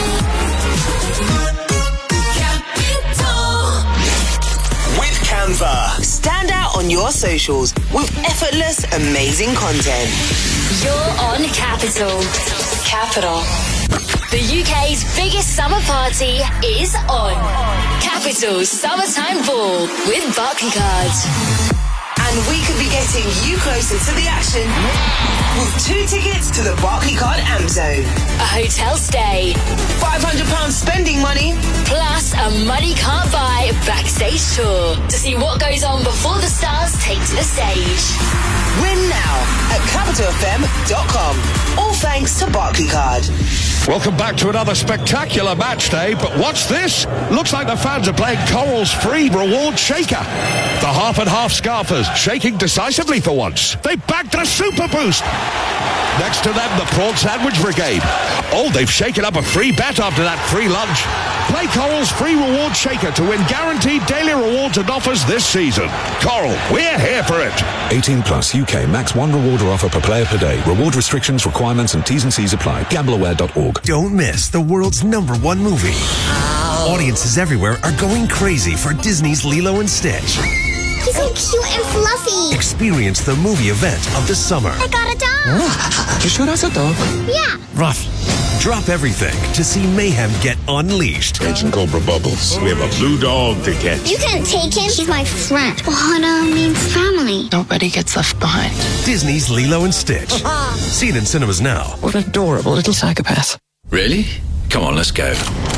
S3: With Canva. Stand out on your socials with effortless, amazing content.
S14: You're on Capital. Capital. The UK's biggest summer party is on. Capital Summertime Ball with Barclaycard.
S3: And we could be getting you closer to the action with 2 tickets to the Barclaycard Amp Zone.
S14: A hotel stay.
S3: £500 spending money.
S14: Plus a money can't buy backstage tour to see what goes on before the stars take to the stage.
S3: Win now at capitalfm.com. All thanks to Barclaycard.
S11: Welcome back to another spectacular match day, but what's this? Looks like the fans are playing Coral's free reward shaker. The half and half scarfers shaking decisively for once. They bagged a super boost. Next to them, the Prawn Sandwich Brigade. Oh, they've shaken up a free bet after that free lunch. Play Coral's free reward shaker to win guaranteed daily rewards and offers this season. Coral, we're here for it.
S12: 18 plus UK max 1 reward or offer per player per day. Reward restrictions, requirements and T's and C's apply. Gambleaware.org.
S13: Don't miss the world's #1 movie. Audiences everywhere are going crazy for Disney's Lilo and Stitch.
S15: He's so cute and fluffy.
S13: Experience the movie event of the summer.
S15: I got a dog.
S13: You sure that's a dog?
S15: Yeah.
S13: Rough. Drop everything to see mayhem get unleashed.
S17: Agent Cobra Bubbles. We have a blue dog to catch.
S15: You can't take him. He's my friend. Ohana means family.
S21: Nobody gets left behind.
S13: Disney's Lilo and Stitch. Seen in cinemas now.
S21: What an adorable little psychopath.
S18: Really? Come on, let's go.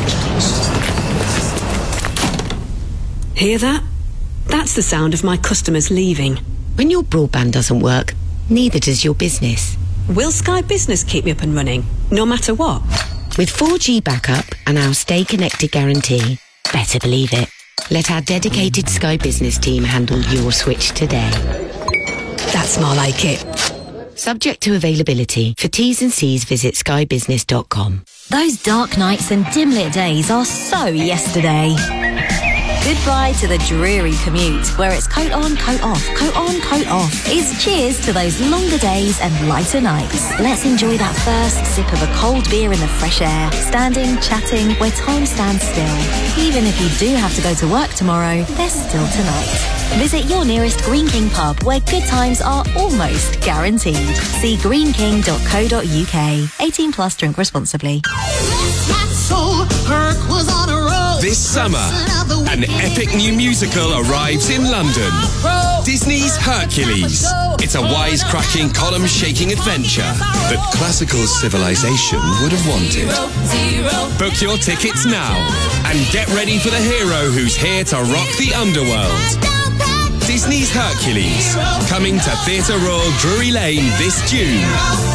S19: Hear that? That's the sound of my customers leaving.
S20: When your broadband doesn't work, neither does your business.
S19: Will Sky Business keep me up and running, no matter what?
S20: With 4G backup and our Stay Connected guarantee, better believe it. Let our dedicated Sky Business team handle your switch today.
S19: That's more like it.
S20: Subject to availability. For T's and C's, visit skybusiness.com.
S14: Those dark nights and dim-lit days are so yesterday. Goodbye to the dreary commute, where it's coat on, coat off, coat on, coat off. It's cheers to those longer days and lighter nights. Let's enjoy that first sip of a cold beer in the fresh air, standing, chatting, where time stands still. Even if you do have to go to work tomorrow, there's still tonight. Visit your nearest Green King pub, where good times are almost guaranteed. See greenking.co.uk. 18 plus, drink responsibly.
S29: This summer, an epic new musical arrives in London. Disney's Hercules. It's a wisecracking, column-shaking adventure that classical civilization would have wanted. Book your tickets now and get ready for the hero who's here to rock the underworld. Disney's Hercules, coming to Theatre Royal Drury Lane this June.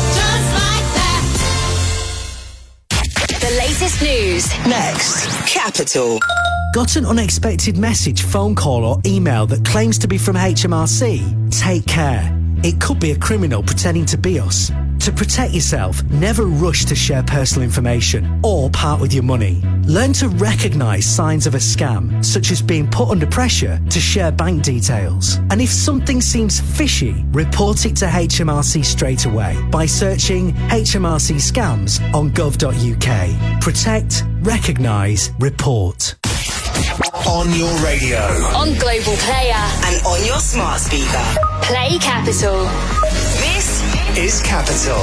S3: The latest news. Next, Capital.
S2: Got an unexpected message, phone call or email that claims to be from HMRC? Take care. It could be a criminal pretending to be us. To protect yourself, never rush to share personal information or part with your money. Learn to recognise signs of a scam, such as being put under pressure to share bank details. And if something seems fishy, report it to HMRC straight away by searching HMRC scams on gov.uk. Protect, recognise, report.
S3: On your radio.
S4: On Global Player.
S3: And on your smart speaker.
S4: Play Capital.
S3: This is Capital.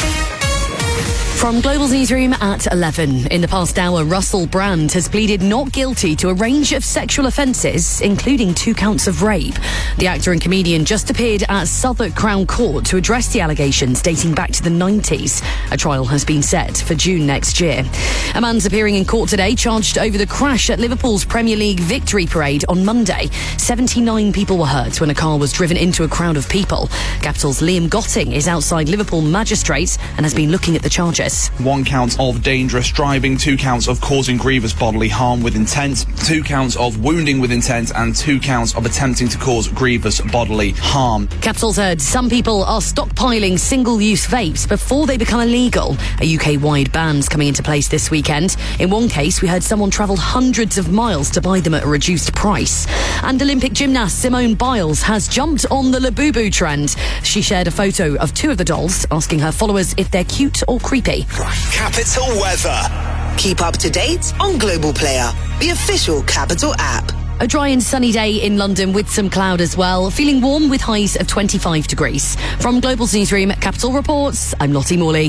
S7: From Global's newsroom at 11. In the past hour, Russell Brand has pleaded not guilty to a range of sexual offences, including 2 counts of rape. The actor and comedian just appeared at Southwark Crown Court to address the allegations dating back to the 90s. A trial has been set for June next year. A man's appearing in court today, charged over the crash at Liverpool's Premier League victory parade on Monday. 79 people were hurt when a car was driven into a crowd of people. Capital's Liam Gotting is outside Liverpool magistrates and has been looking at the charges.
S8: 1 count of dangerous driving, 2 counts of causing grievous bodily harm with intent, 2 counts of wounding with intent, and 2 counts of attempting to cause grievous bodily harm.
S7: Capital's heard some people are stockpiling single-use vapes before they become illegal. A UK-wide ban's coming into place this weekend. In one case, we heard someone travel hundreds of miles to buy them at a reduced price. And Olympic gymnast Simone Biles has jumped on the Labubu trend. She shared a photo of 2 of the dolls, asking her followers if they're cute or creepy.
S3: Capital weather. Keep up to date on Global Player, the official Capital app.
S7: A dry and sunny day in London with some cloud as well. Feeling warm with highs of 25 degrees. From Global's newsroom, Capital reports, I'm Lottie Morley.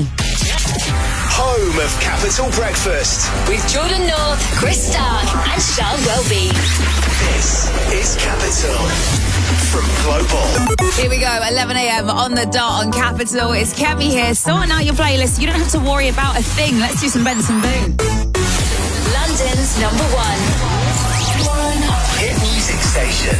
S3: Home of Capital Breakfast.
S4: With Jordan North, Chris Stark and Charles Welby.
S3: This is Capital. From Global.
S5: Here we go, 11 a.m. on the dot on Capital. It's Kemi here, sorting out your playlist. You don't have to worry about a thing. Let's do some Benson Boone.
S4: London's number 1
S3: hit music station.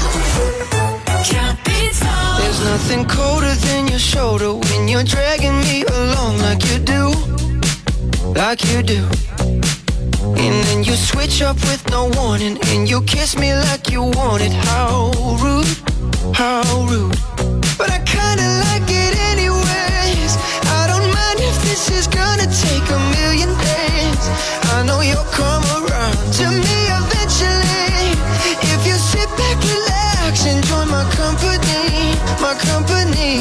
S4: Capital.
S1: There's nothing colder than your shoulder when you're dragging me along like you do. Like you do. And then you switch up with no warning, and you kiss me like you want it. How rude, how rude. But I kinda like it anyways. I don't mind if this is gonna take a million days. I know you'll come around to me eventually. If you sit back, relax, and join my company, my company.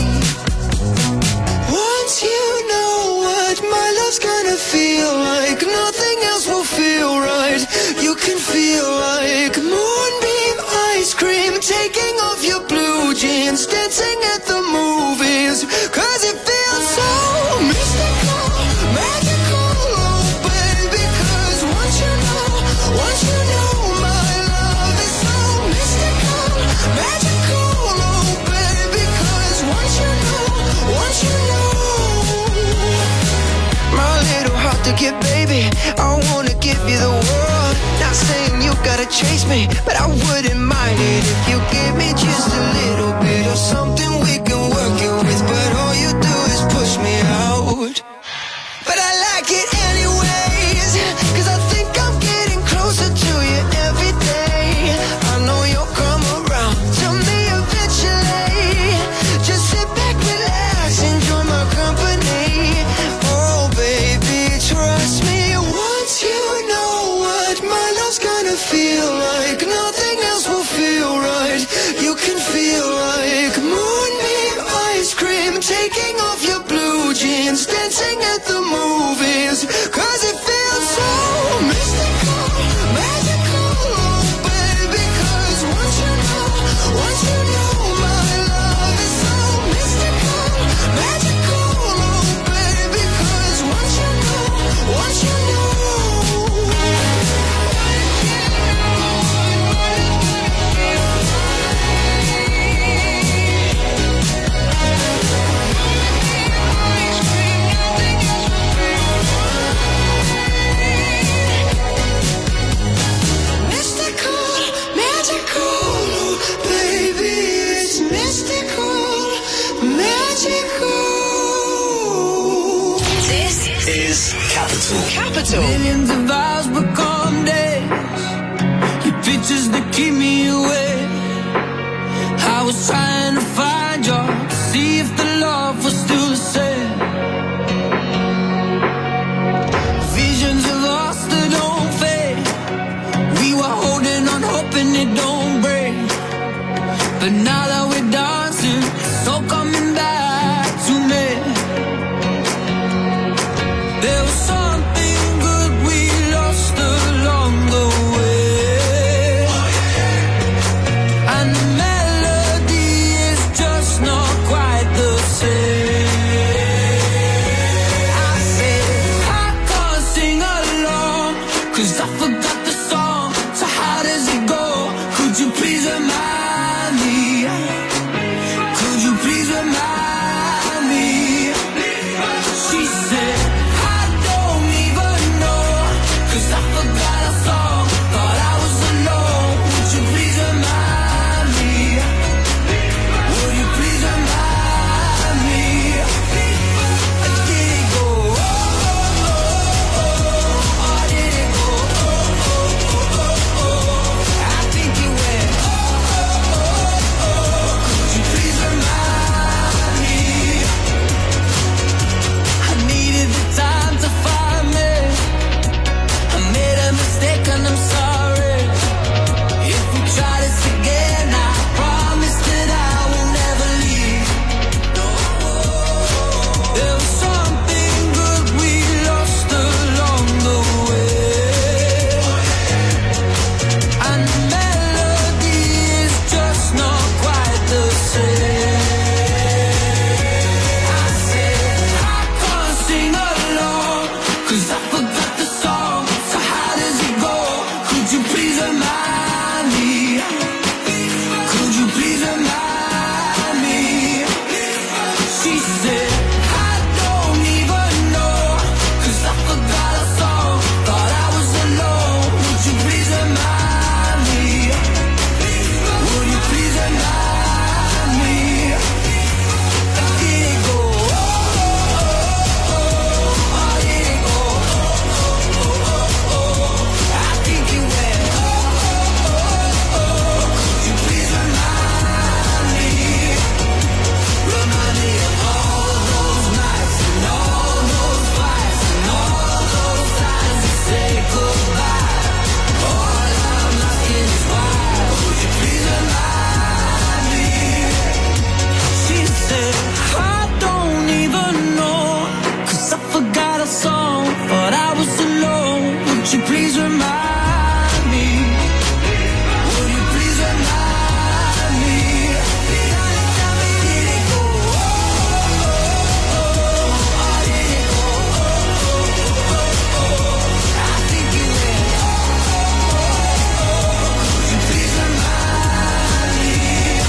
S1: Once you know what my love's gonna feel like, nothing else will feel right. You can feel like moonbeam ice cream, taking off your blue jeans, dancing at the movies, 'cause it feels so mystical, magical, oh baby. 'Cause once you know my love is so mystical, magical, oh baby. 'Cause once you know my little heart to get, baby, I wanna give you the world. Not saying you gotta chase me, but I wouldn't mind it if you give me just a little bit of something we can work it with. But all you do is push me out. But I like it anyways, 'cause I think I'm getting closer to you every day. I know you'll come around to me eventually. Just sit back, relax, enjoy my company. Oh baby, trust me. Once you know what my love's gonna feel like, nothing else will feel right. You can feel like more.
S3: Capital.
S6: Millions of hours become days. Your pictures that keep me awake. I was trying to find you, see if the love was still the same. Visions of us that don't fade. We were holding on, hoping it don't break. But now that we're dancing, it's all coming back to me. There was something good we lost along the way. And the melody is just not quite the same. I said I can't sing along, 'cause I forgot the song. So how does it go? Could you please remind me? Could you please remind me? She said I don't even know, 'cause I forgot a song. Thought I was alone. Would you please remind me? Would you please remind me? Did it go? Oh, oh, oh, oh. Or did it go? Oh, oh, oh, oh, oh. I think it went. Oh, oh, oh, oh. Could you please remind me? I needed the time to find me. I made a mistake and I'm sorry. If we try this again, I promise that I will never leave. No. There was something good we lost along the way. And the melody is just not quite the same. I said I can't sing along, 'cause I forgot the song. So how does it go? Could you please remind me? Could you please remind me? She said I don't even know, 'cause I forgot a song. Thought I was alone. Would you please remind me? Would you please remind me? Did it go? Oh, oh, oh. Or did it go? Oh, oh, oh. I think it went. Oh, oh, oh. Could you please remind me? Remind me of all those nights and all those fights and all those times we say goodbye. All I'm asking is why. Would you please remind me? She said I don't even know, 'cause I forgot a song. But I was alone. Would you please remind me? Would you please remind me? Did it go? Oh, oh, oh. Or did it go? Oh, oh, oh. I think it went. Oh, oh, oh. Could you please remind me?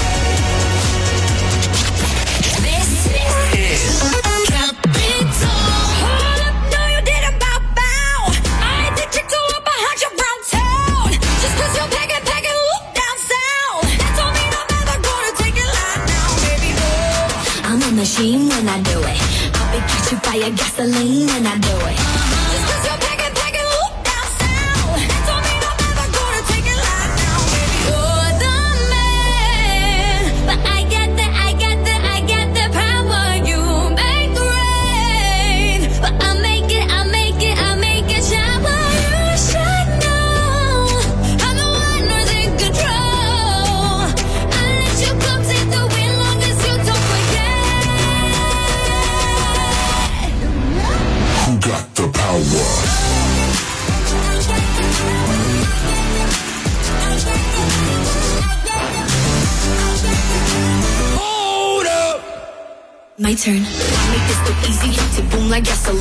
S4: This is Capital. Hold up, no you didn't bow bow. I ain't the chick to look behind your brown town. Just 'cause you're packing, look down south. That don't mean I'm ever gonna take it light now, baby. No.
S14: I'm a machine when I do it. I'll be catching fire gasoline when I do it.
S4: Just 'cause you're packing, look down south. That don't mean I'm ever gonna take it light now, baby.
S14: You're the man, but I get the power. You make rain, but I make it shower. You should know I'm the one who's in control. I let you come take the wind long as you don't forget.
S17: Who got the power?
S6: Hold up.
S14: My turn. I make this look easy, to boom like gasoline.